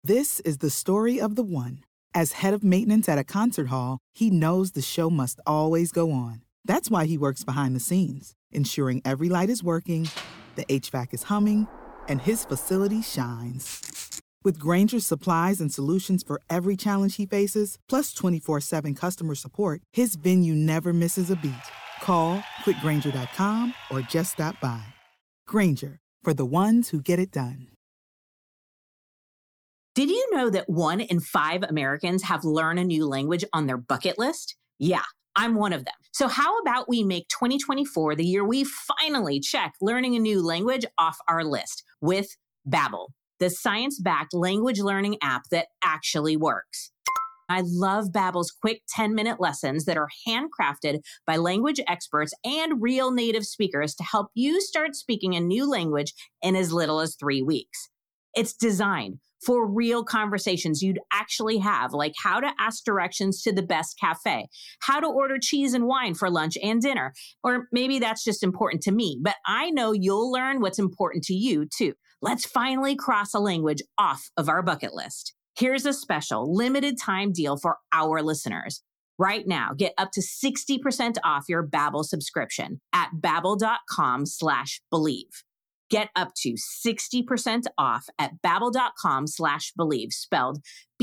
This is the story of the one. As head of maintenance at a concert hall, he knows the show must always go on. That's why he works behind the scenes, ensuring every light is working, the HVAC is humming, and his facility shines. With Grainger's supplies and solutions for every challenge he faces, plus 24/7 customer support, his venue never misses a beat. Call quickgrainger.com or just stop by. Grainger, for the ones who get it done. Did you know that 1 in 5 Americans have learned a new language on their bucket list? Yeah, I'm one of them. So how about we make 2024 the year we finally check learning a new language off our list with Babbel, the science-backed language learning app that actually works. I love Babbel's quick 10-minute lessons that are handcrafted by language experts and real native speakers to help you start speaking a new language in as little as 3 weeks. It's designed for real conversations you'd actually have, like how to ask directions to the best cafe, how to order cheese and wine for lunch and dinner, or maybe that's just important to me, but I know you'll learn what's important to you too. Let's finally cross a language off of our bucket list. Here's a special limited time deal for our listeners. Right now, get up to 60% off your Babbel subscription at babbel.com/believe. Get up to 60% off at babbel.com/believe, spelled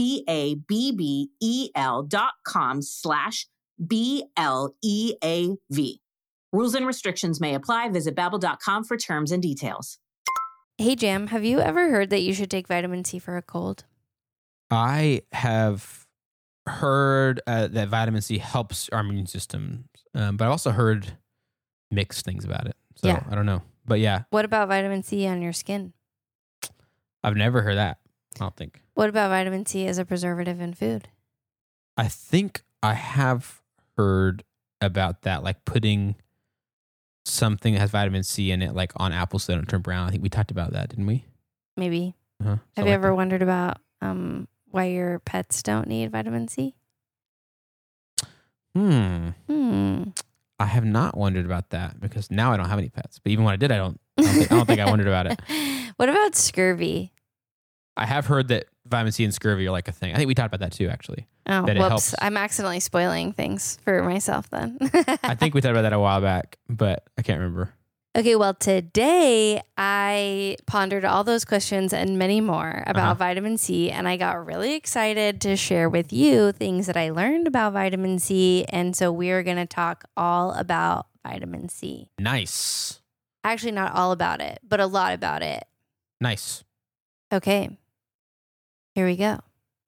BABBEL.com/BLEAV. Rules and restrictions may apply. Visit babbel.com for terms and details. Hey, Jam, have you ever heard that you should take vitamin C for a cold? I have heard that vitamin C helps our immune system, but I've also heard mixed things about it. So Yeah. I don't know. But yeah, What about vitamin C on your skin? I've never heard that. I don't think. What about vitamin C as a preservative in food? I think I have heard about that, like putting something that has vitamin C in it, like on apples so they don't turn brown. I think we talked about that, didn't we? Maybe. Uh-huh. Have you ever wondered about why your pets don't need vitamin C? I have not wondered about that because now I don't have any pets. But even when I did, I don't think I wondered about it. What about scurvy? I have heard that vitamin C and scurvy are like a thing. I think we talked about that too, actually. Oh, that it whoops. helps. I'm accidentally spoiling things for myself then. I think we talked about that a while back, but I can't remember. Okay, well, today I pondered all those questions and many more about vitamin C, and I got really excited to share with you things that I learned about vitamin C. And so we're going to talk all about vitamin C. Nice. Actually, not all about it, but a lot about it. Nice. Okay, here we go.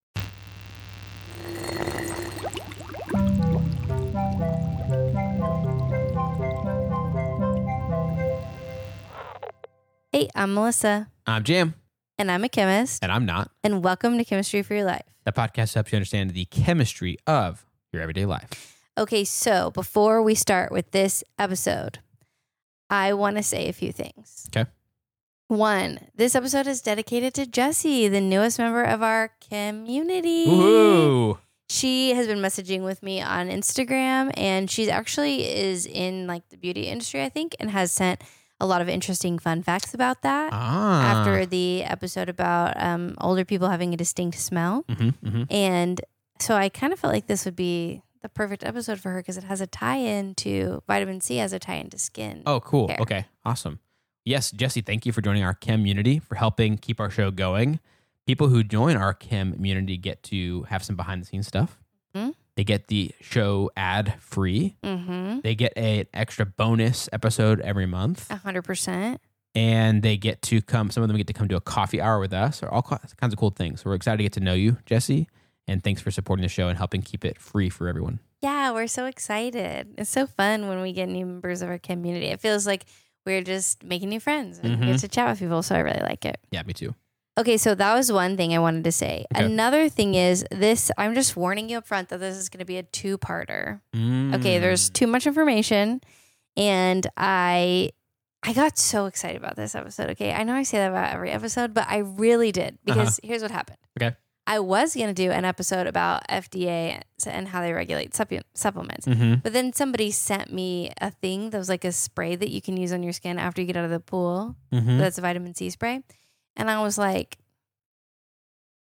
Hey, I'm Melissa. I'm Jam. And I'm a chemist. And I'm not. And welcome to Chemistry for Your Life. That podcast helps you understand the chemistry of your everyday life. Okay, so before we start with this episode, I want to say a few things. Okay. 1, this episode is dedicated to Jessie, the newest member of our community. Woohoo! She has been messaging with me on Instagram, and she actually is in like the beauty industry, I think, and has sent a lot of interesting fun facts about that after the episode about older people having a distinct smell. And so I kind of felt like this would be the perfect episode for her because it has a tie-in to vitamin C, has a tie-in to skin. Oh, cool. care. Okay, awesome. Yes, Jessie, thank you for joining our chem community, for helping keep our show going. People who join our chem community get to have some behind-the-scenes stuff. They get the show ad-free. They get an extra bonus episode every month. 100%. And they get to come, some of them get to come to a coffee hour with us, or all kinds of cool things. So we're excited to get to know you, Jessie. And thanks for supporting the show and helping keep it free for everyone. Yeah, we're so excited. It's so fun when we get new members of our community. It feels like we're just making new friends and get to chat with people. So I really like it. Yeah, me too. Okay, so that was one thing I wanted to say. Okay. Another thing is this, I'm just warning you up front that this is going to be a 2-parter. Okay, there's too much information. And I got so excited about this episode. Okay, I know I say that about every episode, but I really did because here's what happened. Okay. I was going to do an episode about FDA and how they regulate supplements. But then somebody sent me a thing that was like a spray that you can use on your skin after you get out of the pool. That's a vitamin C spray. And I was like,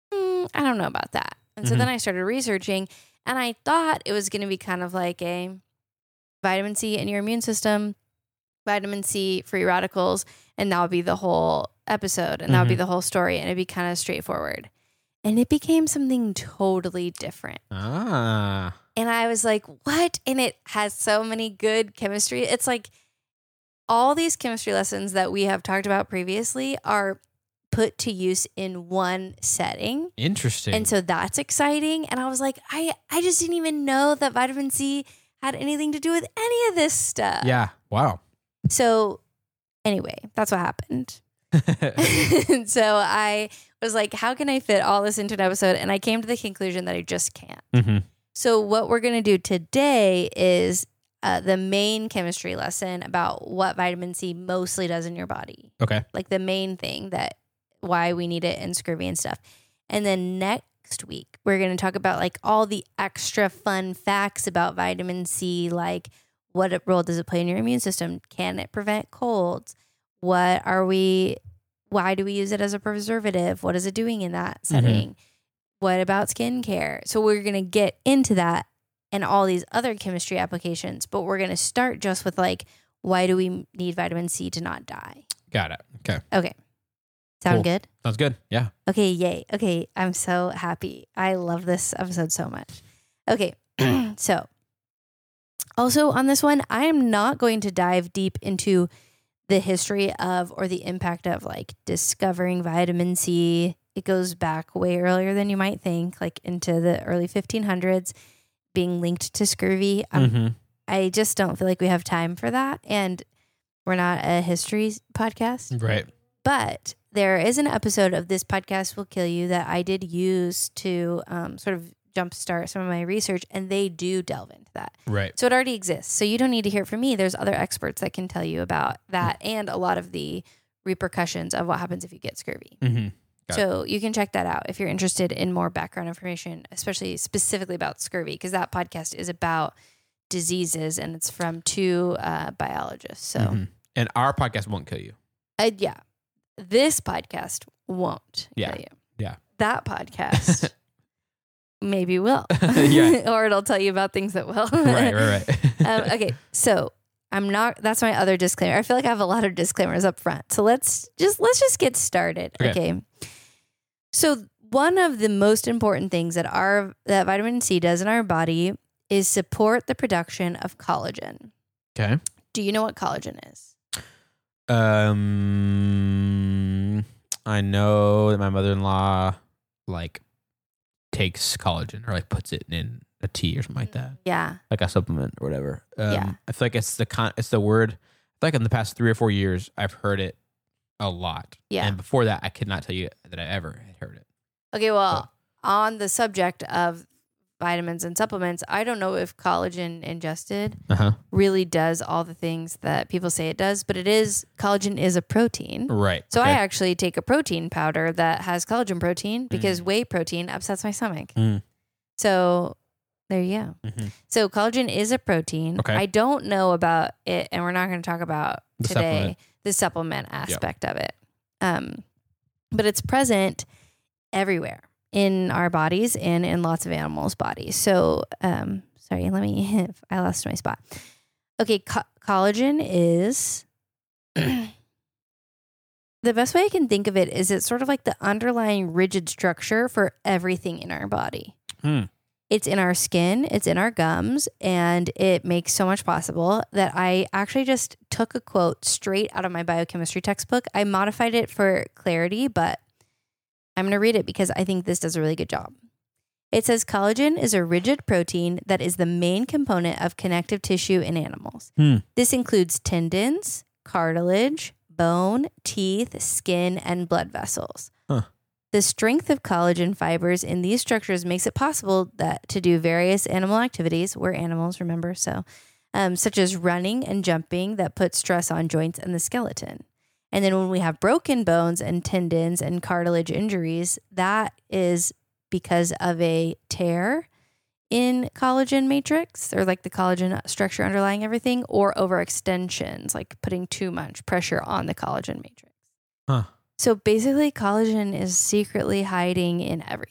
I don't know about that. And so then I started researching, and I thought it was going to be kind of like a vitamin C in your immune system, vitamin C free radicals, and that would be the whole episode, and that would be the whole story, and it'd be kind of straightforward. And it became something totally different. And I was like, what? And it has so many good chemistry. It's like all these chemistry lessons that we have talked about previously are put to use in one setting. Interesting. And so that's exciting. And I was like, I just didn't even know that vitamin C had anything to do with any of this stuff. Yeah. Wow. So anyway, that's what happened. So I was like, how can I fit all this into an episode? And I came to the conclusion that I just can't. So what we're going to do today is the main chemistry lesson about what vitamin C mostly does in your body. Okay. Like the main thing that why we need it in scurvy and stuff. And then next week, we're going to talk about like all the extra fun facts about vitamin C, like what role does it play in your immune system? Can it prevent colds? Why do we use it as a preservative? What is it doing in that setting? What about skincare? So we're going to get into that and all these other chemistry applications, but we're going to start just with like, why do we need vitamin C to not die? Got it. Okay. Okay. Sound good? Sounds good. Yeah. Okay. Yay. Okay. I'm so happy. I love this episode so much. Okay. So also on this one, I am not going to dive deep into the history of or the impact of like discovering vitamin C. It goes back way earlier than you might think, like into the early 1500s, being linked to scurvy. I just don't feel like we have time for that. And we're not a history podcast. Right. But there is an episode of This Podcast Will Kill You that I did use to sort of jumpstart some of my research, and they do delve into that. Right. So it already exists. So you don't need to hear it from me. There's other experts that can tell you about that and a lot of the repercussions of what happens if you get scurvy. So you can check that out if you're interested in more background information, especially specifically about scurvy, because that podcast is about diseases and it's from two biologists. So and our podcast won't kill you. Yeah. This podcast won't kill you. Yeah. That podcast maybe will. Yeah. Or it'll tell you about things that will. Right. Okay. So that's my other disclaimer. I feel like I have a lot of disclaimers up front. So let's just get started. Okay. So one of the most important things that vitamin C does in our body is support the production of collagen. Okay. Do you know what collagen is? I know that my mother-in-law like takes collagen or like puts it in a tea or something like that. Yeah. Like a supplement or whatever. I feel like it's the word. I feel like in the past 3 or 4 years, I've heard it a lot. Yeah. And before that, I could not tell you that I ever had heard it. Okay. Well, on the subject of vitamins and supplements, I don't know if collagen ingested really does all the things that people say it does, but collagen is a protein. Right. So I actually take a protein powder that has collagen protein because whey protein upsets my stomach. So there you go. So collagen is a protein. Okay. I don't know about it, and we're not going to talk about today the supplement aspect of it. But it's present everywhere in our bodies and in lots of animals' bodies. So, sorry, I lost my spot. Okay, collagen is, the best way I can think of it is it's sort of like the underlying rigid structure for everything in our body. It's in our skin, it's in our gums, and it makes so much possible that I actually just took a quote straight out of my biochemistry textbook. I modified it for clarity, but I'm going to read it because I think this does a really good job. It says collagen is a rigid protein that is the main component of connective tissue in animals. This includes tendons, cartilage, bone, teeth, skin, and blood vessels. The strength of collagen fibers in these structures makes it possible to do various animal activities. We're animals, remember? So, such as running and jumping that put stress on joints and the skeleton. And then when we have broken bones and tendons and cartilage injuries, that is because of a tear in collagen matrix, or like the collagen structure underlying everything, or overextensions, like putting too much pressure on the collagen matrix. So basically collagen is secretly hiding in everything.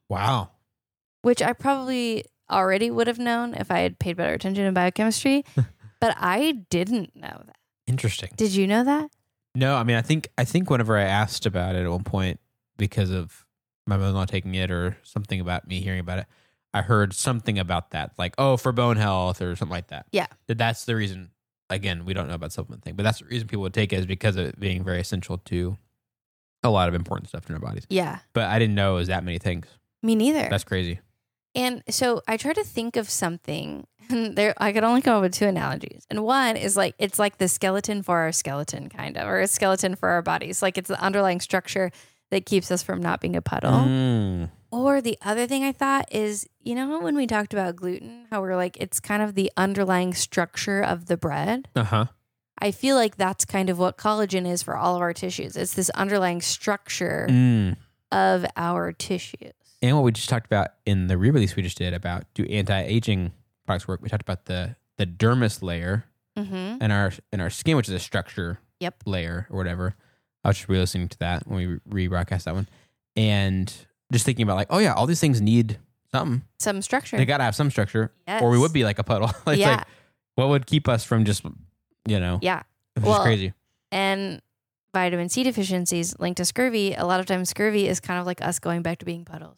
Wow. which I probably already would have known if I had paid better attention in biochemistry, but I didn't know that. Interesting. Did you know that? No, I mean, I think whenever I asked about it at one point because of my mother-in-law taking it or something about me hearing about it, I heard something about that, like, oh, for bone health or something like that. Yeah. That's the reason. Again, we don't know about supplement thing, but that's the reason people would take it is because of it being very essential to a lot of important stuff in our bodies. Yeah. But I didn't know it was that many things. Me neither. That's crazy. And so I tried to think of something, and I could only come up with two analogies. And one is like, it's like the skeleton for our skeleton, kind of, or a skeleton for our bodies. Like it's the underlying structure that keeps us from not being a puddle. Or the other thing I thought is, you know, when we talked about gluten, how we're like, it's kind of the underlying structure of the bread. Uh-huh. I feel like that's kind of what collagen is for all of our tissues. It's this underlying structure of our tissues. And what we just talked about in the re-release we just did about do anti-aging products work, we talked about the dermis layer in our skin, which is a structure layer or whatever. I was just re-listening to that when we re-broadcast that one. And just thinking about like, oh yeah, all these things need something. Some structure. They got to have some structure or we would be like a puddle. Like, what would keep us from just, you know. Yeah. Which is crazy. And vitamin C deficiencies linked to scurvy. A lot of times scurvy is kind of like us going back to being puddles.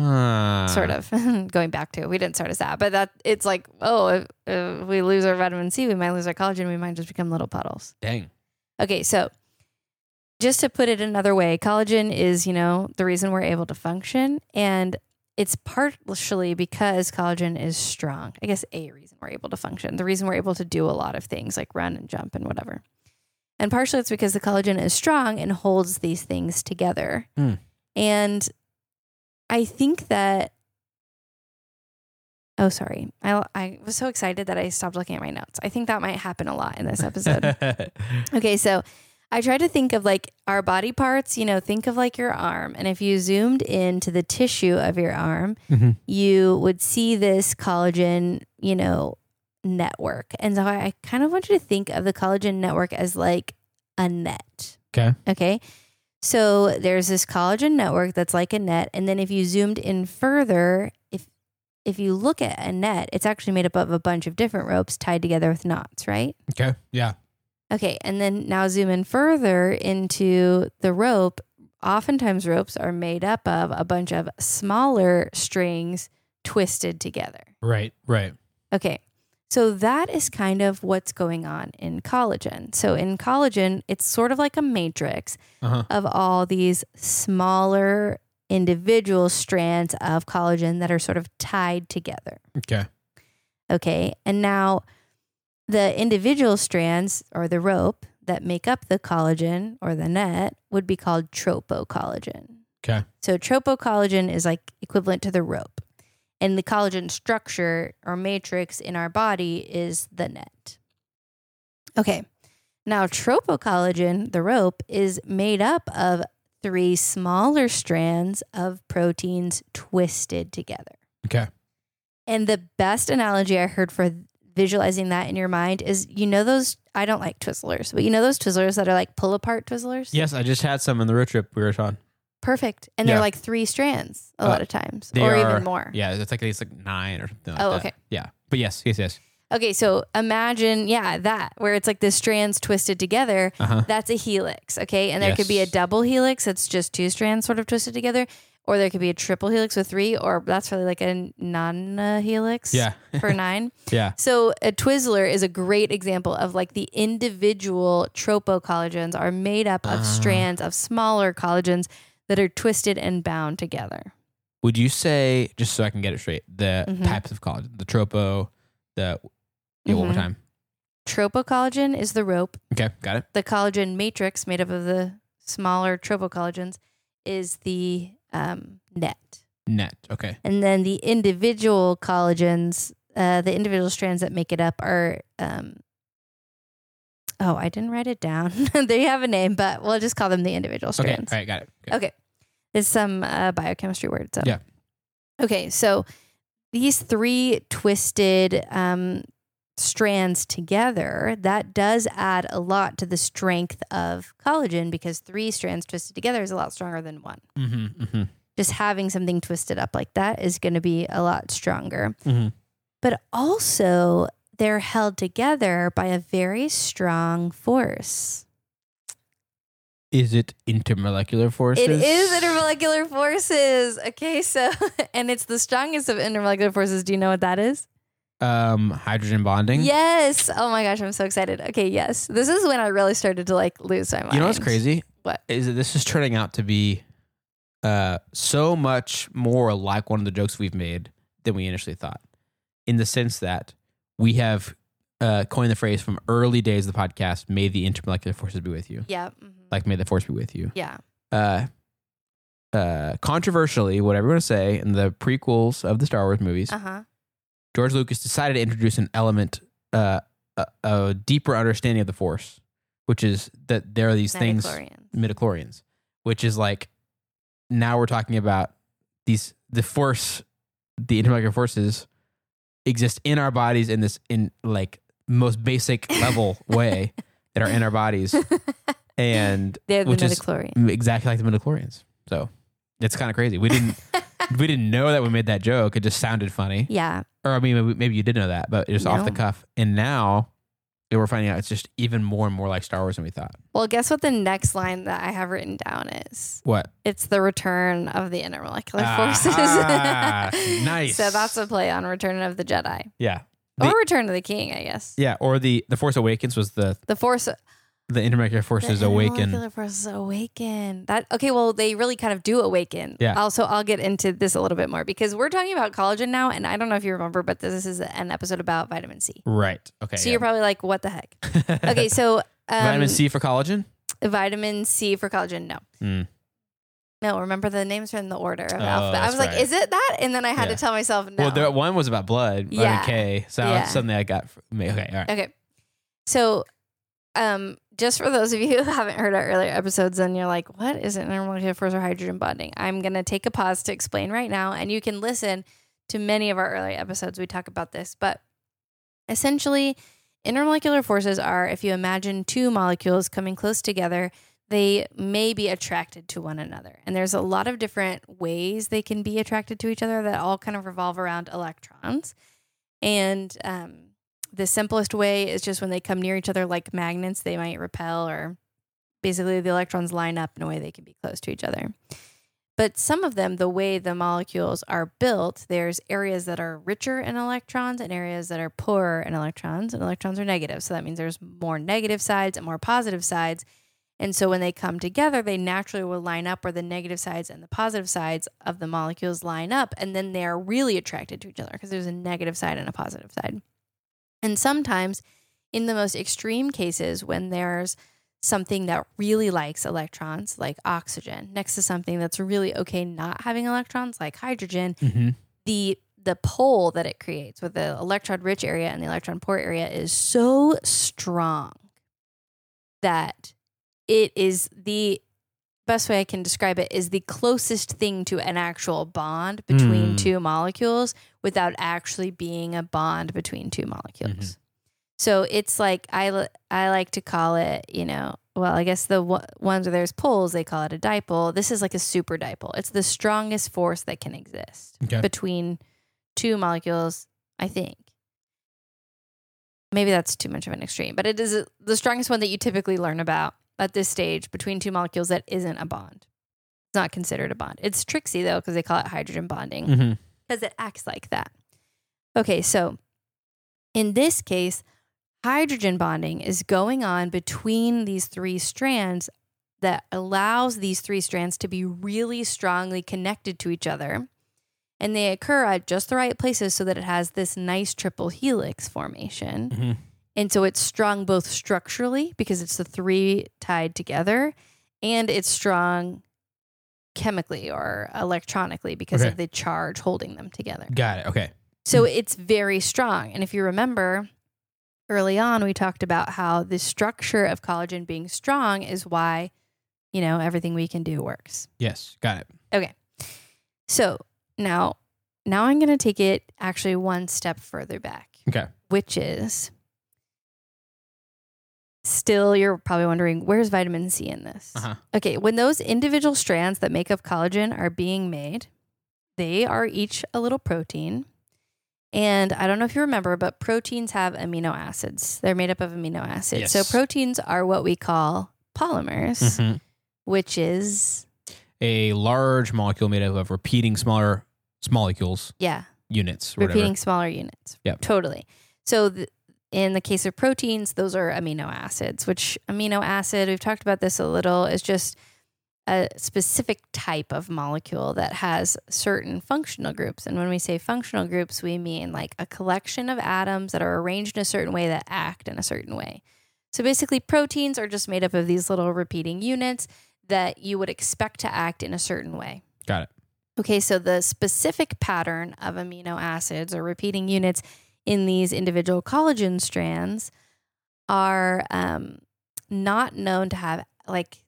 Sort of going back to, we didn't start as that, but that it's like, oh, if we lose our vitamin C, we might lose our collagen. We might just become little puddles. Dang. Okay. So just to put it another way, collagen is, you know, the reason we're able to function. And it's partially because collagen is strong. I guess a reason we're able to function. The reason we're able to do a lot of things like run and jump and whatever. And partially it's because the collagen is strong and holds these things together. And I think that, oh, sorry. I was so excited that I stopped looking at my notes. I think that might happen a lot in this episode. Okay, so I try to think of like our body parts, you know, think of like your arm. And if you zoomed into the tissue of your arm, you would see this collagen, you know, network. And so I kind of want you to think of the collagen network as like a net. Okay. So there's this collagen network that's like a net. And then if you zoomed in further, if you look at a net, it's actually made up of a bunch of different ropes tied together with knots, right? Okay. Yeah. Okay. And then now zoom in further into the rope. Oftentimes ropes are made up of a bunch of smaller strings twisted together. Right. Okay. So that is kind of what's going on in collagen. So in collagen, it's sort of like a matrix of all these smaller individual strands of collagen that are sort of tied together. Okay. And now the individual strands or the rope that make up the collagen or the net would be called tropocollagen. Okay. So tropocollagen is like equivalent to the rope. And the collagen structure or matrix in our body is the net. Okay. Now, tropocollagen, the rope, is made up of 3 smaller strands of proteins twisted together. Okay. And the best analogy I heard for visualizing that in your mind is, you know, those, I don't like Twizzlers, but you know those Twizzlers that are like pull apart Twizzlers? Yes, I just had some on the road trip we were on. Perfect. And they're like 3 strands a lot of times, or even more. Yeah, it's like 9 or something like that. Okay. Yeah. But yes. Okay, so imagine, that, where it's like the strands twisted together. That's a helix, okay? And there could be a double helix that's just 2 strands sort of twisted together, or there could be a triple helix with 3, or that's really like a non-helix for 9. Yeah. So a Twizzler is a great example of like the individual tropocollagens are made up of strands of smaller collagens that are twisted and bound together. Would you say, just so I can get it straight, the types of collagen, the tropo, one more time. Tropocollagen is the rope. Okay, got it. The collagen matrix made up of the smaller tropocollagens is the net. Okay. And then the individual collagens, the individual strands that make it up are, I didn't write it down. They have a name, but we'll just call them the individual strands. All right, got it. Okay. There's some biochemistry words. So. Yeah. Okay, so these 3 twisted strands together, that does add a lot to the strength of collagen because 3 strands twisted together is a lot stronger than 1. just having something twisted up like that is going to be a lot stronger. Mm-hmm. But also, they're held together by a very strong force. Is it intermolecular forces? It is intermolecular forces. Okay, so, and it's the strongest of intermolecular forces. Do you know what that is? Hydrogen bonding. Yes. Oh my gosh, I'm so excited. Okay, yes. This is when I really started to like lose my mind. You know what's crazy? What? Is that this is turning out to be so much more like one of the jokes we've made than we initially thought. In the sense that we have coined the phrase from early days of the podcast, may the intermolecular forces be with you. Yeah. Mm-hmm. Like, may the force be with you. Yeah. Controversially, whatever you want to say, in the prequels of the Star Wars movies, George Lucas decided to introduce an element, a deeper understanding of the force, which is that there are these things, midichlorians, which is like, now we're talking about the force, the intermolecular forces exist in our bodies in this, in like most basic level way that are in our bodies. And they're the which midichlorians. Is exactly like the midichlorians. So it's kind of crazy. We didn't know that we made that joke. It just sounded funny. Yeah. Or I mean, maybe you did know that, but it was off the cuff. And now we're finding out it's just even more and more like Star Wars than we thought. Well, guess what the next line that I have written down is? What? It's the return of the intermolecular forces. Nice. So that's a play on Return of the Jedi. Yeah. Or Return of the King, I guess. Yeah. Or the Force Awakens was the Force. The intermolecular forces awaken. The intermolecular forces awaken. Okay, well, they really kind of do awaken. Yeah. Also, I'll get into this a little bit more because we're talking about collagen now, and I don't know if you remember, but this is an episode about vitamin C. Right. Okay. So you're probably like, what the heck? Okay, so vitamin C for collagen? Vitamin C for collagen, no. No, remember the names are in the order of alphabet. I was like, is it that? And then I had to tell myself no. Well, one was about blood, vitamin K. So something I got from me. Okay, all right. Okay. So just for those of you who haven't heard our earlier episodes and you're like, what is an intermolecular force or hydrogen bonding? I'm going to take a pause to explain right now. And you can listen to many of our earlier episodes. We talk about this. But essentially, intermolecular forces are, if you imagine two molecules coming close together, they may be attracted to one another. And there's a lot of different ways they can be attracted to each other that all kind of revolve around electrons. And the simplest way is just when they come near each other like magnets, they might repel, or basically the electrons line up in a way they can be close to each other. But some of them, the way the molecules are built, there's areas that are richer in electrons and areas that are poorer in electrons, and electrons are negative. So that means there's more negative sides and more positive sides. And so when they come together, they naturally will line up where the negative sides and the positive sides of the molecules line up. And then they are really attracted to each other because there's a negative side and a positive side. And sometimes in the most extreme cases, when there's something that really likes electrons, like oxygen, next to something that's really okay not having electrons, like hydrogen, the pole that it creates with the electron-rich area and the electron-poor area is so strong that it is the best way I can describe it is the closest thing to an actual bond between two molecules without actually being a bond between two molecules. So it's like, I like to call it, well, I guess the ones where there's poles, they call it a dipole. This is like a super dipole. It's the strongest force that can exist between two molecules, I think. Maybe that's too much of an extreme, but it is the strongest one that you typically learn about at this stage between two molecules that isn't a bond. It's not considered a bond. It's tricksy, though, because they call it hydrogen bonding because it acts like that. Okay, so in this case, hydrogen bonding is going on between these three strands that allows these three strands to be really strongly connected to each other. And they occur at just the right places so that it has this nice triple helix formation. And so it's strong both structurally because it's the three tied together, and it's strong chemically or electronically because of the charge holding them together. Got it. Okay. So it's very strong. And if you remember, early on, we talked about how the structure of collagen being strong is why, everything we can do works. Yes. Got it. Okay. So now I'm going to take it actually one step further back. Okay. Which is, still, you're probably wondering, where's vitamin C in this? Okay, when those individual strands that make up collagen are being made, they are each a little protein. And I don't know if you remember, but proteins have amino acids. They're made up of amino acids. Yes. So proteins are what we call polymers, which is a large molecule made up of repeating smaller molecules. Yeah. Units. Or Repeating whatever. smaller units. Yep. Totally. So in the case of proteins, those are amino acids, which amino acid, we've talked about this a little, is just a specific type of molecule that has certain functional groups. And when we say functional groups, we mean like a collection of atoms that are arranged in a certain way that act in a certain way. So basically, proteins are just made up of these little repeating units that you would expect to act in a certain way. Got it. Okay, so the specific pattern of amino acids or repeating units in these individual collagen strands are not known to have, like,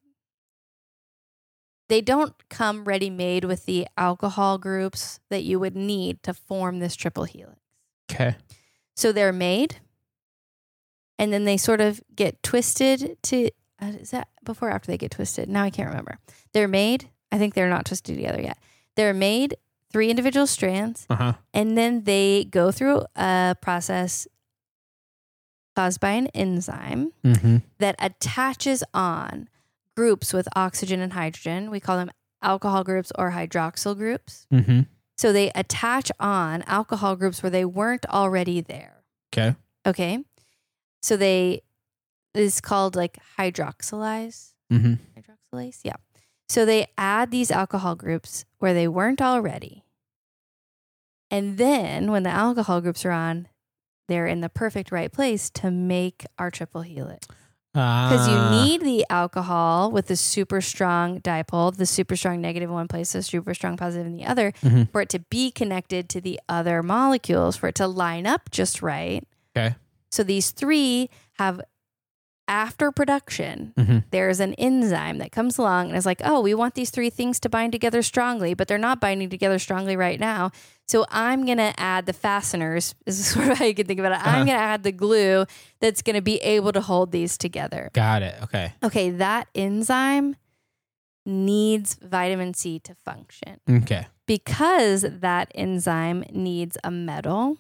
they don't come ready-made with the alcohol groups that you would need to form this triple helix. Okay. So they're made, and then they sort of get twisted to, is that before or after they get twisted? Now I can't remember. They're made, I think they're not twisted together yet. They're made 3 individual strands, and then they go through a process caused by an enzyme that attaches on groups with oxygen and hydrogen. We call them alcohol groups or hydroxyl groups. So they attach on alcohol groups where they weren't already there. Okay. So it's called like hydroxylase. Hydroxylase, yeah. So they add these alcohol groups where they weren't already. And then when the alcohol groups are on, they're in the perfect right place to make our triple helix. Because you need the alcohol with the super strong dipole, the super strong negative in one place, the super strong positive in the other, for it to be connected to the other molecules, for it to line up just right. Okay. So these 3 have, after production, there's an enzyme that comes along and is like, oh, we want these 3 things to bind together strongly, but they're not binding together strongly right now. So I'm going to add the fasteners. This is sort of how you can think about it. I'm going to add the glue that's going to be able to hold these together. Got it. Okay. Okay, that enzyme needs vitamin C to function. Okay. Because that enzyme needs a metal.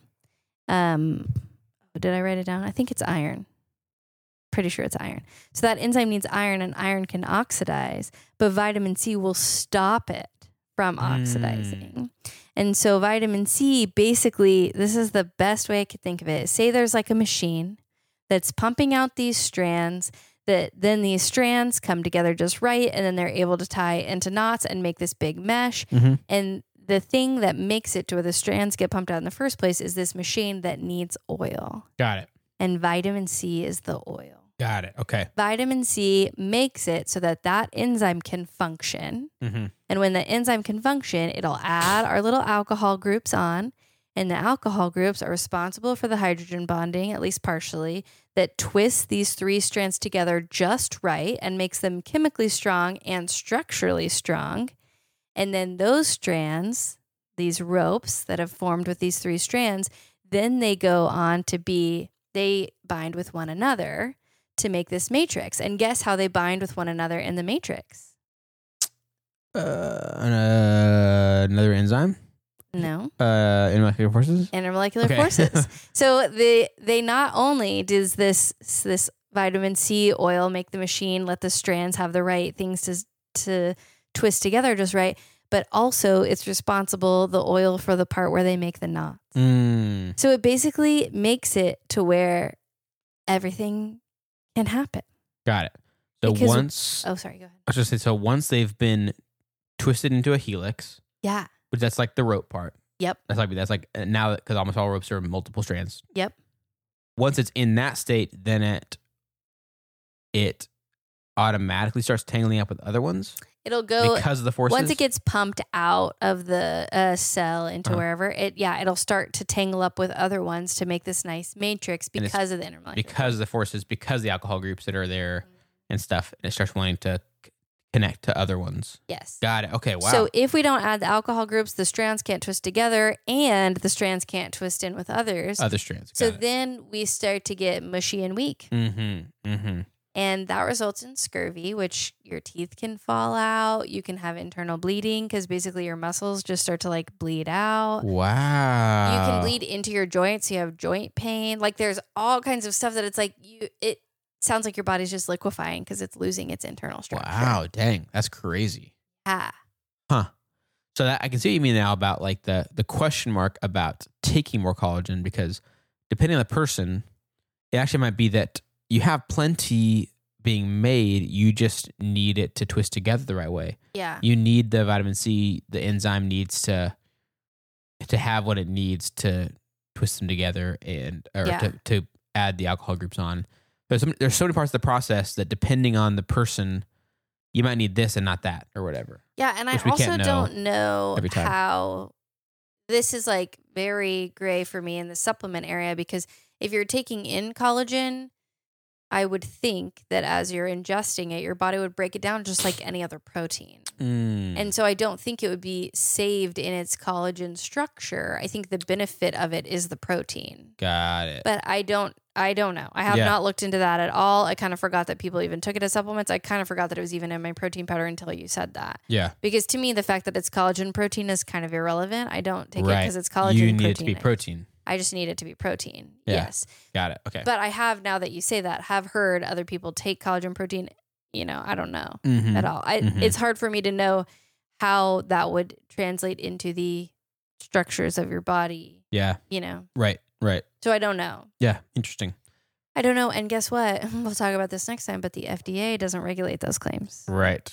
Did I write it down? I think it's iron. Pretty sure it's iron. So that enzyme needs iron, and iron can oxidize, but vitamin C will stop it from oxidizing. And so vitamin C, basically, this is the best way I could think of it. Say there's like a machine that's pumping out these strands, that then these strands come together just right, and then they're able to tie into knots and make this big mesh. And the thing that makes it to where the strands get pumped out in the first place is this machine that needs oil. Got it. And vitamin C is the oil. Got it. Okay. Vitamin C makes it so that that enzyme can function. And when the enzyme can function, it'll add our little alcohol groups on. And the alcohol groups are responsible for the hydrogen bonding, at least partially, that twists these 3 strands together just right and makes them chemically strong and structurally strong. And then those strands, these ropes that have formed with these 3 strands, then they go on to they bind with one another to make this matrix. And guess how they bind with one another in the matrix? Another enzyme? No. Intermolecular forces? Intermolecular forces. So they not only does this vitamin C oil make the machine, let the strands have the right things to twist together just right, but also it's responsible, the oil, for the part where they make the knots. So it basically makes it to where everything can happen. Got it. So Because- once... Oh, sorry, go ahead. I was just say, so once they've been twisted into a helix, Yeah. which that's like the rope part. Yep. That's like now, because almost all ropes are multiple strands. Yep. Once it's in that state, then it automatically starts tangling up with other ones It'll go because of the forces. once it gets pumped out of the cell into wherever it'll start to tangle up with other ones to make this nice matrix because of the intermolecular. Because of the forces, because of the alcohol groups that are there and stuff, and it starts wanting to connect to other ones. Yes. Got it. Okay. Wow. So if we don't add the alcohol groups, the strands can't twist together and the strands can't twist in with others. Other strands. So then we start to get mushy and weak. And that results in scurvy, which your teeth can fall out. You can have internal bleeding because basically your muscles just start to like bleed out. Wow. You can bleed into your joints. You have joint pain. Like there's all kinds of stuff that it's like it sounds like your body's just liquefying because it's losing its internal structure. Wow. Dang. That's crazy. Yeah. Huh. So that I can see what you mean now about like the question mark about taking more collagen, because depending on the person, it actually might be that you have plenty being made. You just need it to twist together the right way. Yeah. You need the vitamin C. The enzyme needs to have what it needs to twist them together to add the alcohol groups on. There's so many parts of the process that depending on the person, you might need this and not that or whatever. Yeah. And I also don't know how this is like very gray for me in the supplement area, because if you're taking in collagen, I would think that as you're ingesting it, your body would break it down just like any other protein. And so I don't think it would be saved in its collagen structure. I think the benefit of it is the protein. Got it. But I don't know. I have not looked into that at all. I kind of forgot that people even took it as supplements. I kind of forgot that it was even in my protein powder until you said that. Yeah. Because to me, the fact that it's collagen protein is kind of irrelevant. I don't take it because it's collagen protein. You need it to be protein. I just need it to be protein. Yeah. Yes. Got it. Okay. But I have, now that you say that, have heard other people take collagen protein. I don't know at all. It's hard for me to know how that would translate into the structures of your body. Yeah. Right. So I don't know. Yeah. Interesting. I don't know. And guess what? We'll talk about this next time, but the FDA doesn't regulate those claims. Right.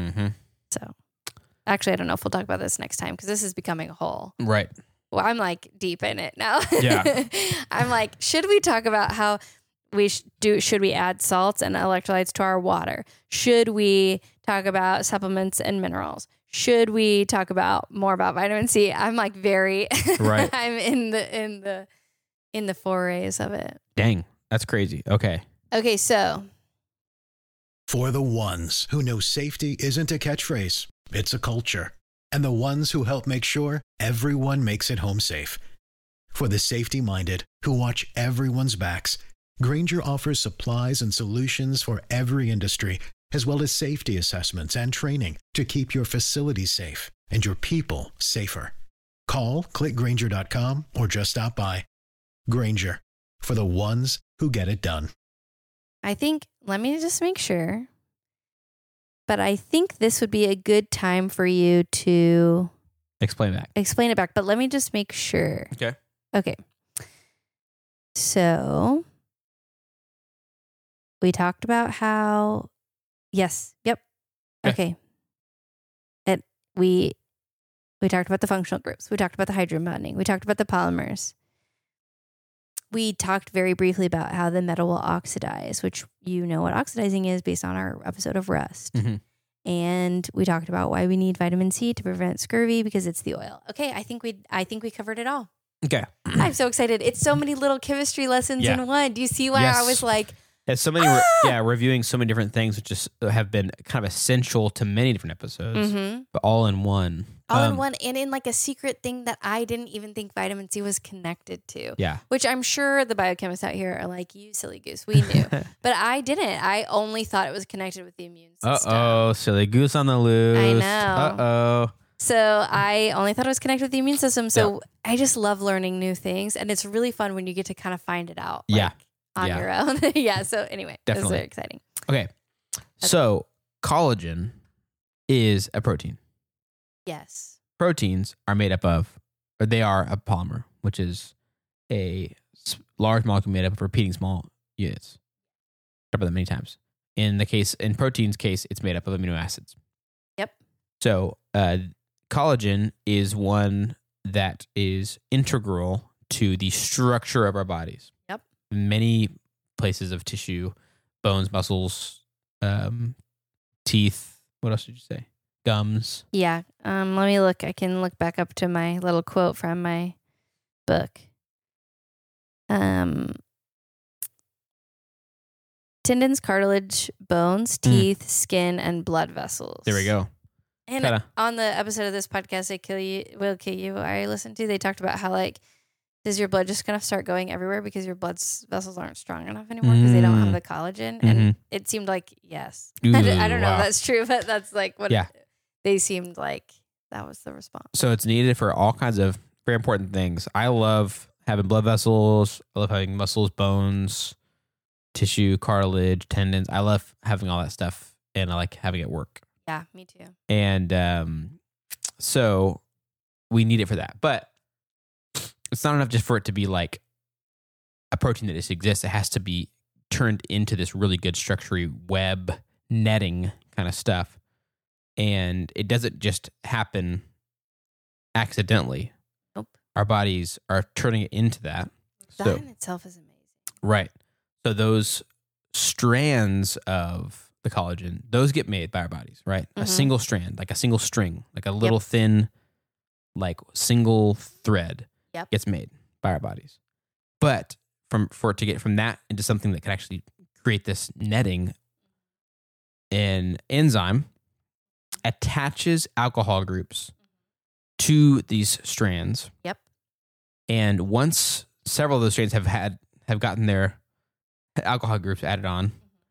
So actually, I don't know if we'll talk about this next time because this is becoming a whole. Right. Well, I'm like deep in it now. Yeah. I'm like, should we talk about how should we add salts and electrolytes to our water? Should we talk about supplements and minerals? Should we talk more about vitamin C? I'm like very right. I'm in the forays of it. Dang, that's crazy. Okay, so for the ones who know safety isn't a catchphrase, it's a culture. And the ones who help make sure everyone makes it home safe. For the safety-minded who watch everyone's backs, Grainger offers supplies and solutions for every industry, as well as safety assessments and training to keep your facilities safe and your people safer. Call, click Grainger.com, or just stop by. Grainger, for the ones who get it done. Let me just make sure. But I think this would be a good time for you to explain it back. But let me just make sure. Okay. So we talked about how, yes. Yep. Okay. And we talked about the functional groups. We talked about the hydrogen bonding. We talked about the polymers. We talked very briefly about how the metal will oxidize, which you know what oxidizing is based on our episode of rust. And we talked about why we need vitamin C to prevent scurvy because it's the oil. Okay, I think we covered it all. Okay. I'm so excited. It's so many little chemistry lessons in one. Do you see why I was like... It's so many, reviewing so many different things, which just have been kind of essential to many different episodes, but all in one. All in one, and in like a secret thing that I didn't even think vitamin C was connected to. Yeah. Which I'm sure the biochemists out here are like, you silly goose, we knew. But I didn't. I only thought it was connected with the immune system. Uh-oh, silly goose on the loose. I know. Uh-oh. So I only thought it was connected with the immune system. So I just love learning new things, and it's really fun when you get to kind of find it out. On your own. So anyway, Definitely. It was very exciting. Okay. So collagen is a protein. Yes. Proteins are made up of, or they are a polymer, which is a large molecule made up of repeating small units. Talked about that many times. In protein's case, it's made up of amino acids. Yep. So collagen is one that is integral to the structure of our bodies. Yep. Many places of tissue, bones, muscles, teeth. What else did you say? Gums. Yeah. Let me look. I can look back up to my little quote from my book. tendons, cartilage, bones, teeth, skin, and blood vessels. There we go. And on the episode of this podcast, Will Kill You, I listened to, they talked about how like, does your blood just kind of start going everywhere because your blood vessels aren't strong enough anymore because they don't have the collagen? And it seemed like yes. Ooh, I don't know wow. if that's true, but that's like what they seemed like that was the response. So it's needed for all kinds of very important things. I love having blood vessels. I love having muscles, bones, tissue, cartilage, tendons. I love having all that stuff, and I like having it work. Yeah, me too. And so we need it for that. But it's not enough just for it to be like a protein that just exists. It has to be turned into this really good structure-y web netting kind of stuff. And it doesn't just happen accidentally. Nope. Our bodies are turning it into that. That in itself is amazing. Right. So those strands of the collagen, those get made by our bodies, right? A single strand, like a single string, like a little thin, like single thread gets made by our bodies. But for it to get from that into something that can actually create this netting, an enzyme attaches alcohol groups to these strands. Yep. And once several of those strands have gotten their alcohol groups added on,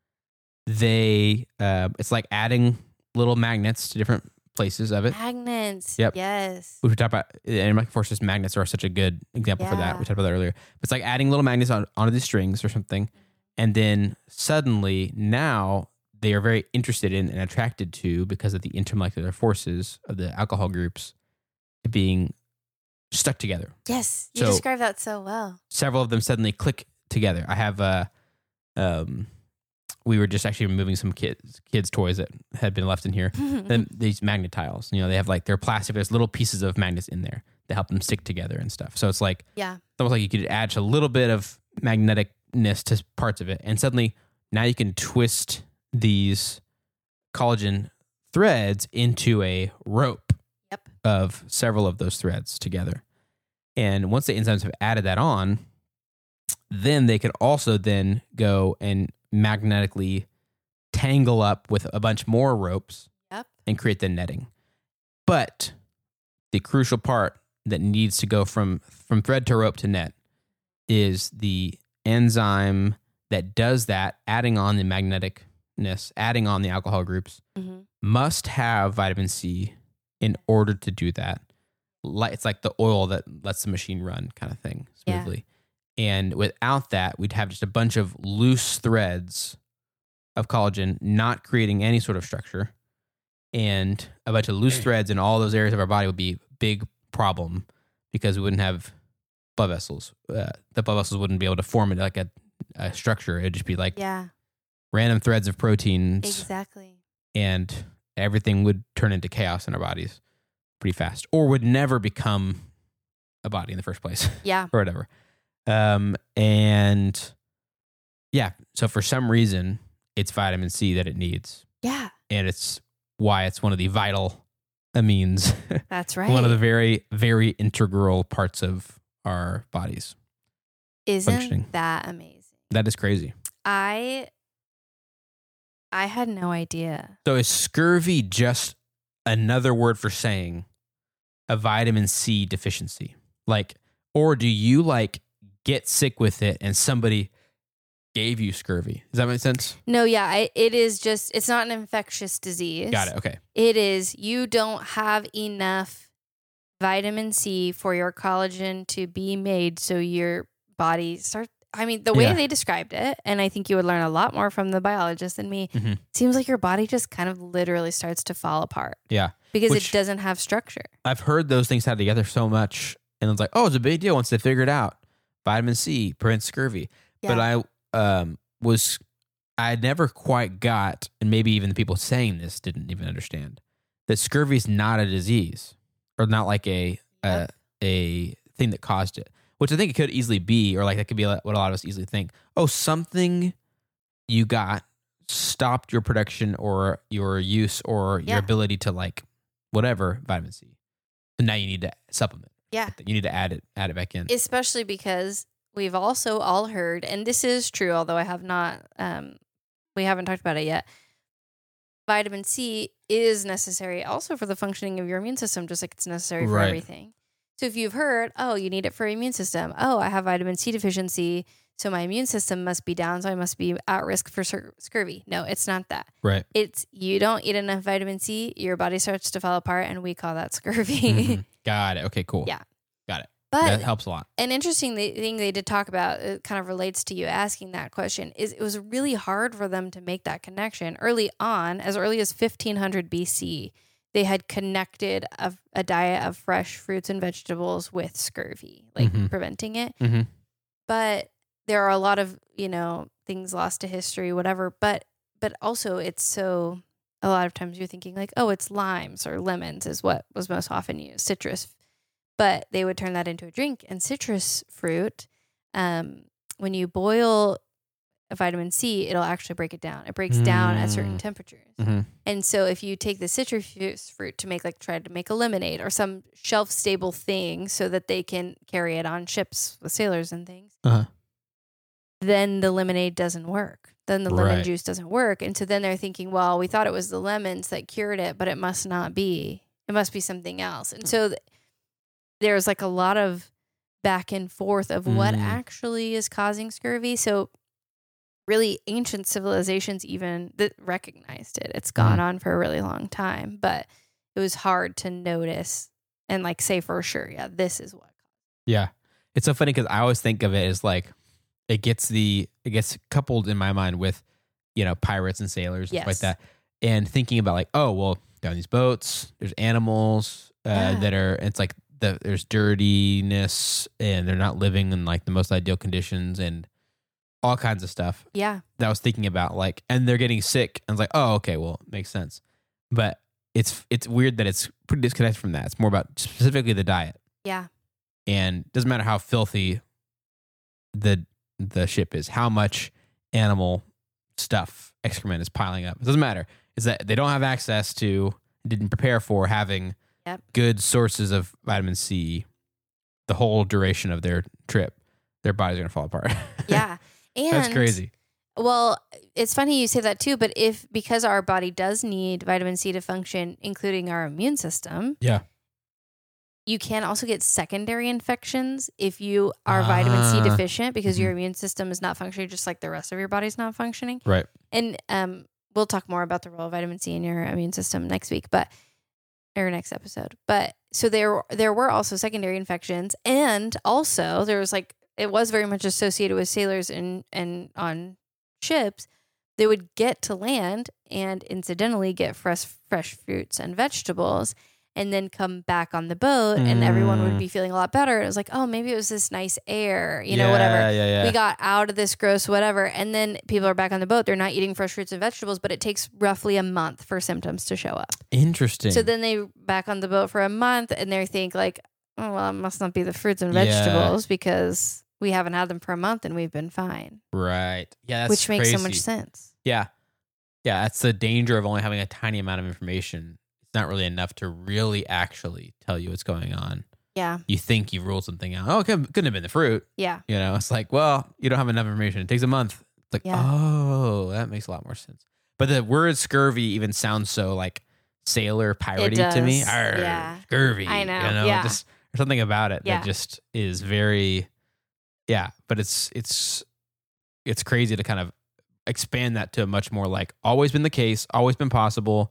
they it's like adding little magnets to different places of it. Magnets. Yep. Yes. We talked about, and Mike Force's magnets are such a good example for that. We talked about that earlier. It's like adding little magnets onto these strings or something. And then suddenly now they are very interested in and attracted to, because of the intermolecular forces of the alcohol groups, being stuck together. Yes. You described that so well. Several of them suddenly click together. I have we were just actually removing some kids' toys that had been left in here. Then these magnet tiles, they have like, they're plastic. There's little pieces of magnets in there that help them stick together and stuff. So it's like, it's almost like you could add a little bit of magneticness to parts of it. And suddenly now you can twist these collagen threads into a rope of several of those threads together. And once the enzymes have added that on, then they can also then go and magnetically tangle up with a bunch more ropes and create the netting. But the crucial part that needs to go from thread to rope to net is the enzyme that does that, adding on the magneticness, adding on the alcohol groups, must have vitamin C in order to do that. It's like the oil that lets the machine run kind of thing smoothly. And without that, we'd have just a bunch of loose threads of collagen not creating any sort of structure. And a bunch of loose threads in all those areas of our body would be a big problem, because we wouldn't have blood vessels. The blood vessels wouldn't be able to form it like a structure. It'd just be like random threads of proteins. Exactly. And everything would turn into chaos in our bodies pretty fast, or would never become a body in the first place. Yeah. Or whatever. And so for some reason, it's vitamin C that it needs. Yeah. And it's why it's one of the vital amines. That's right. One of the very, very integral parts of our bodies. Isn't that amazing? That is crazy. I had no idea. So is scurvy just another word for saying a vitamin C deficiency? Like, or do you like get sick with it and somebody gave you scurvy? Does that make sense? No, yeah. It is just, it's not an infectious disease. Got it. Okay. It is, you don't have enough vitamin C for your collagen to be made, so your body starts, the way they described it, and I think you would learn a lot more from the biologist than me, seems like your body just kind of literally starts to fall apart. Yeah. Because it doesn't have structure. I've heard those things tied together so much, and it's like, oh, it's a big deal once they figure it out. Vitamin C prevents scurvy. Yeah. But I never quite got, and maybe even the people saying this didn't even understand, that scurvy is not a disease, or not like a thing that caused it. Which I think it could easily be, or like that could be what a lot of us easily think. Oh, something you got stopped your production or your use or your ability to like whatever vitamin C. So now you need to supplement. Yeah. You need to add it back in. Especially because we've also all heard, and this is true, although I have not we haven't talked about it yet. Vitamin C is necessary also for the functioning of your immune system, just like it's necessary for everything. So if you've heard, oh, you need it for your immune system. Oh, I have vitamin C deficiency, so my immune system must be down, so I must be at risk for scurvy. No, it's not that. Right. It's you don't eat enough vitamin C, your body starts to fall apart, and we call that scurvy. Mm-hmm. Got it. Okay, cool. Yeah. Got it. But that helps a lot. An interesting thing they did talk about, it kind of relates to you asking that question, is it was really hard for them to make that connection early on, as early as 1500 BC. They had connected a diet of fresh fruits and vegetables with scurvy, like preventing it. Mm-hmm. But there are a lot of, things lost to history, whatever. But also it's so, a lot of times you're thinking like, oh, it's limes or lemons is what was most often used, citrus. But they would turn that into a drink. And citrus fruit, when you boil vitamin C, it'll actually break it down. It breaks down at certain temperatures. Mm-hmm. And so if you take the citrus fruit to try to make a lemonade or some shelf stable thing so that they can carry it on ships with sailors and things, then the lemonade doesn't work. Then the lemon juice doesn't work. And so then they're thinking, well, we thought it was the lemons that cured it, but it must not be. It must be something else. And so there's like a lot of back and forth of what actually is causing scurvy. So really ancient civilizations even that recognized it. It's gone on for a really long time, but it was hard to notice and like say for sure, yeah, this is what. Yeah. It's so funny because I always think of it as like, it gets coupled in my mind with, pirates and sailors and stuff like that. And thinking about like, oh, well, down these boats, there's animals that are, it's like there's dirtiness and they're not living in like the most ideal conditions and all kinds of stuff. Yeah. That I was thinking about like, and they're getting sick. I was like, oh, okay, well, it makes sense. But it's weird that it's pretty disconnected from that. It's more about specifically the diet. Yeah. And it doesn't matter how filthy the ship is, how much animal stuff, excrement is piling up. It doesn't matter. It's that they don't have access to, didn't prepare for having good sources of vitamin C the whole duration of their trip. Their bodies are going to fall apart. Yeah. And that's crazy. Well, it's funny you say that too, but because our body does need vitamin C to function, including our immune system. Yeah. You can also get secondary infections if you are vitamin C deficient because your immune system is not functioning just like the rest of your body's not functioning. Right. And we'll talk more about the role of vitamin C in your immune system next week, or next episode. But so there were also secondary infections, and also there was it was very much associated with sailors and on ships. They would get to land and incidentally get fresh fruits and vegetables and then come back on the boat and everyone would be feeling a lot better. It was like, oh, maybe it was this nice air, whatever. Yeah. We got out of this gross whatever. And then people are back on the boat. They're not eating fresh fruits and vegetables, but it takes roughly a month for symptoms to show up. Interesting. So then they back on the boat for a month and they think like, oh, well, it must not be the fruits and vegetables because we haven't had them for a month and we've been fine. Right. Yeah, that's which makes crazy. so much sense. Yeah. Yeah, that's the danger of only having a tiny amount of information. It's not really enough to really actually tell you what's going on. Yeah. You think you've ruled something out. Oh, it couldn't have been the fruit. Yeah. It's like, well, you don't have enough information. It takes a month. It's like, oh, that makes a lot more sense. But the word scurvy even sounds so like sailor piratey to me. Arr, yeah. Scurvy. I know. Yeah. Just there's something about it Yeah. that just is very, but it's crazy to kind of expand that to a much more like always been the case, always been possible,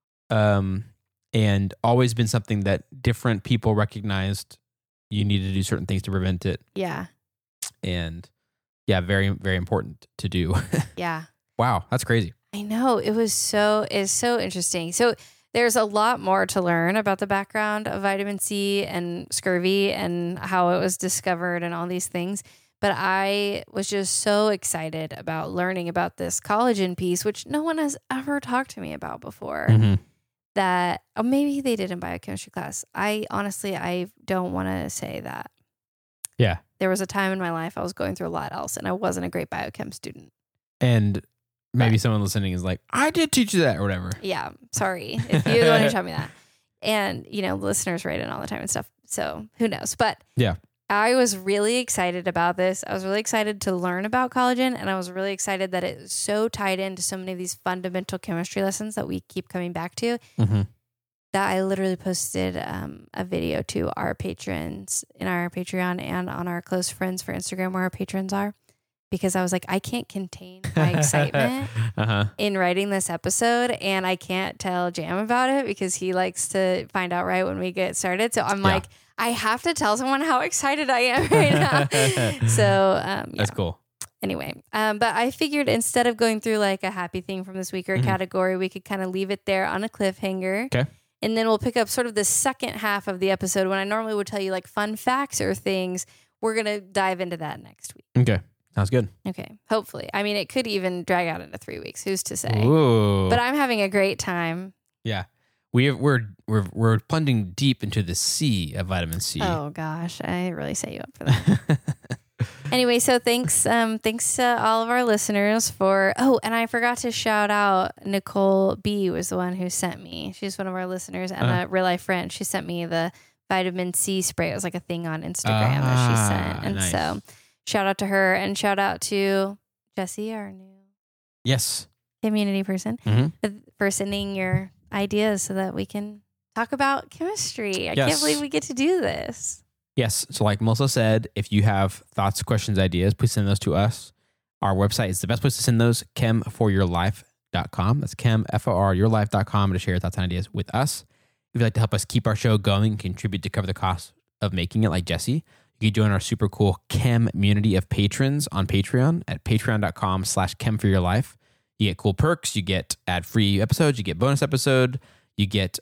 and always been something that different people recognized you need to do certain things to prevent it. Yeah. And very, very important to do. Yeah. Wow. That's crazy. I know. It's so interesting. So there's a lot more to learn about the background of vitamin C and scurvy and how it was discovered and all these things. But I was just so excited about learning about this collagen piece, which no one has ever talked to me about before. Mm-hmm. That maybe they did in biochemistry class. I don't want to say that. Yeah. There was a time in my life I was going through a lot else and I wasn't a great biochem student. And maybe someone listening is like, I did teach you that or whatever. Yeah. Sorry. If you're the one who taught me that. And, listeners write in all the time and stuff. So who knows? But yeah. I was really excited about this. I was really excited to learn about collagen, and I was really excited that it's so tied into so many of these fundamental chemistry lessons that we keep coming back to. Mm-hmm. That I literally posted a video to our patrons in our Patreon and on our close friends for Instagram where our patrons are, because I was like, I can't contain my excitement in writing this episode, and I can't tell Jam about it because he likes to find out right when we get started. So I'm like, I have to tell someone how excited I am right now. So that's cool. Anyway, but I figured instead of going through like a happy thing from this week or a category, we could kind of leave it there on a cliffhanger. Okay. And then we'll pick up sort of the second half of the episode when I normally would tell you like fun facts or things. We're going to dive into that next week. Okay. Sounds good. Okay. Hopefully. I mean, it could even drag out into 3 weeks. Who's to say? Ooh. But I'm having a great time. Yeah. We're plunging deep into the sea of vitamin C. Oh gosh, I really set you up for that. Anyway, so thanks to all of our listeners for. Oh, and I forgot to shout out Nicole B was the one who sent me. She's one of our listeners and a real life friend. She sent me the vitamin C spray. It was like a thing on Instagram that she sent, and nice. So shout out to her and shout out to Jesse, our new community person, for sending your ideas so that we can talk about chemistry. I can't believe we get to do this. Yes. So like Melissa said, if you have thoughts, questions, ideas, please send those to us. Our website is the best place to send those, chem4yourlife.com. That's chem4yourlife.com to share your thoughts and ideas with us. If you'd like to help us keep our show going, contribute to cover the cost of making it like Jesse, you can join our super cool Chem community of patrons on Patreon at patreon.com/chem4yourlife. You get cool perks. You get ad-free episodes. You get bonus episode. You get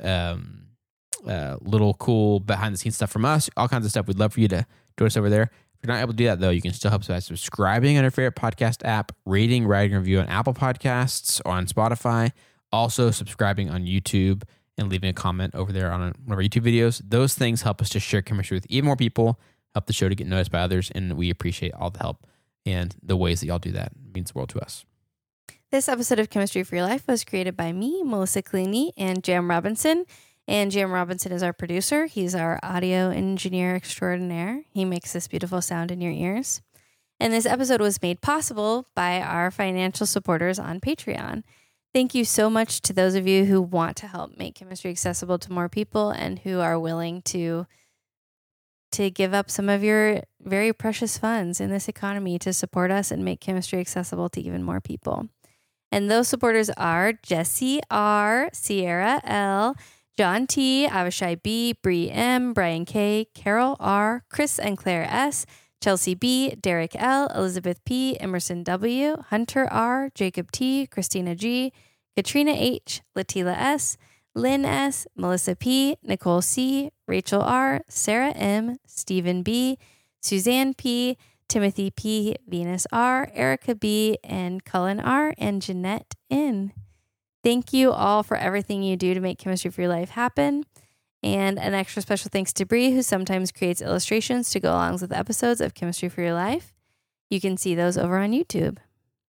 little cool behind-the-scenes stuff from us. All kinds of stuff. We'd love for you to join us over there. If you're not able to do that, though, you can still help us by subscribing on your favorite podcast app, writing, review on Apple Podcasts or on Spotify. Also, subscribing on YouTube and leaving a comment over there on one of our YouTube videos. Those things help us to share chemistry with even more people, help the show to get noticed by others, and we appreciate all the help and the ways that y'all do that. It means the world to us. This episode of Chemistry for Your Life was created by me, Melissa Cleany, and Jam Robinson. And Jam Robinson is our producer. He's our audio engineer extraordinaire. He makes this beautiful sound in your ears. And this episode was made possible by our financial supporters on Patreon. Thank you so much to those of you who want to help make chemistry accessible to more people and who are willing to give up some of your very precious funds in this economy to support us and make chemistry accessible to even more people. And those supporters are Jesse R., Sierra L., John T., Avishai B., Bree M., Brian K., Carol R., Chris and Claire S., Chelsea B., Derek L., Elizabeth P., Emerson W., Hunter R., Jacob T., Christina G., Katrina H., Latila S., Lynn S., Melissa P., Nicole C., Rachel R., Sarah M., Stephen B., Suzanne P., Timothy P., Venus R., Erica B., and Cullen R., and Jeanette N. Thank you all for everything you do to make Chemistry for Your Life happen. And an extra special thanks to Bree, who sometimes creates illustrations to go along with episodes of Chemistry for Your Life. You can see those over on YouTube.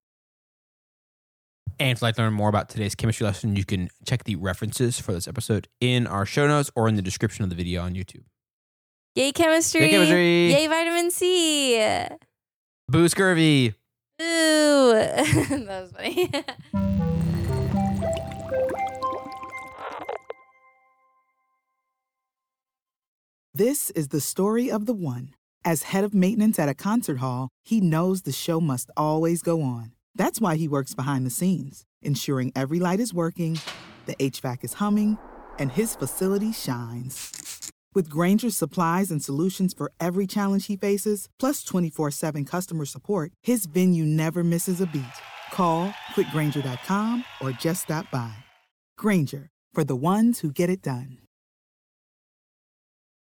And if you'd like to learn more about today's chemistry lesson, you can check the references for this episode in our show notes or in the description of the video on YouTube. Yay, chemistry! Yay, chemistry! Yay, vitamin C! Boo, scurvy! Ooh! That was funny. This is the story of the one. As head of maintenance at a concert hall, he knows the show must always go on. That's why he works behind the scenes, ensuring every light is working, the HVAC is humming, and his facility shines. With Grainger's supplies and solutions for every challenge he faces, plus 24/7 customer support, his venue never misses a beat. Call quickgrainger.com or just stop by. Grainger, for the ones who get it done.